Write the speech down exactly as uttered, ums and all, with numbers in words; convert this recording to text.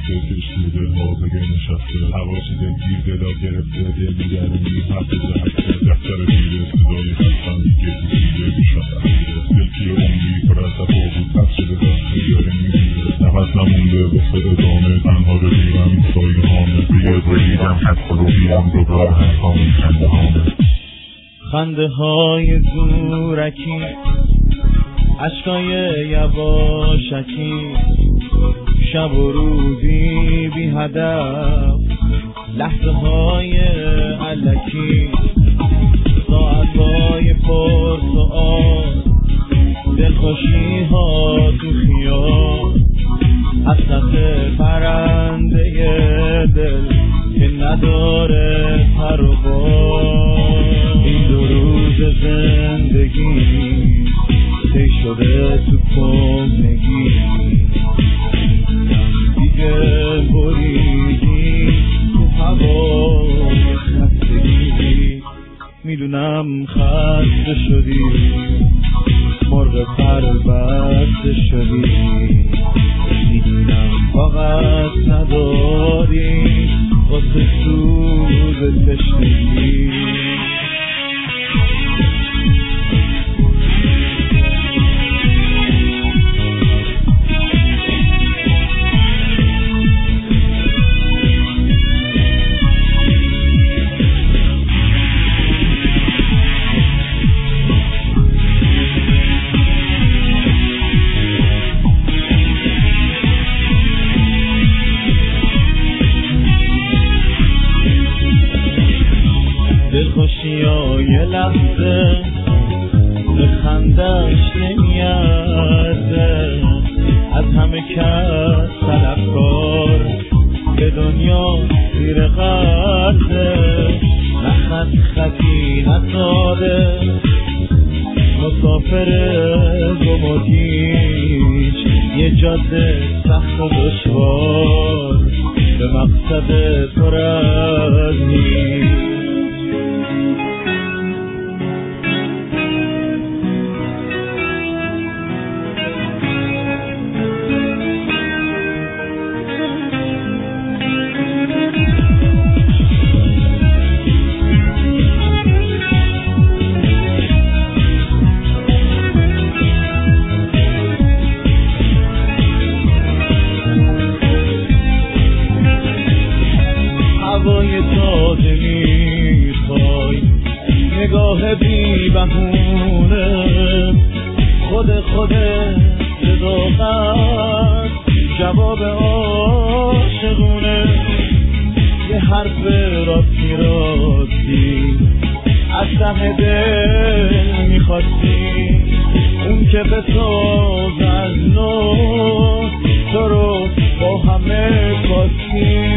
رفته کشتی دلها بگه نشسته هواشی دل گیر دلا گرفته دل میگرونی هفته زهسته دفتر پیره صدای خستم دیگه دیگه بیشتر دلکی عمری پر از دفا بود پس شده دسته یاره میگیره نفس نمونده واسه ادامه تنها بگیرم سایی هامه بیاد بگیرم حق رو بیرم دوباره هنگامی خنده هامه خنده های زورکی عشقای یواشکی شب و روزی بی هدف لحظه های علکی ساعت های پر سؤال دلخوشی ها تو خیال حسرت پرنده دل که نداره پر و بال این دو روز زندگی تی شده تو کهنگی دیگه بریدی تو هوا خستگی میدونم خسته شدی مرغ پر بسته شدی میدونم فقط نداری واسه سوز تشنگی یه لحظه به خندش نمیارزه از همه کس طلبکار به دنیا زیر قرضه نخط خطی نساده مسافر گم و گیج یه جاده سخت و دشوار به مقصد پر از هیچ هوای تازه میخوای نگاه بی بهونه خود خود صداقت جواب عاشقونه یه حرف راستی راستی از ته دل میخواستی اون که به ساز از نو تو رو با همه کاستی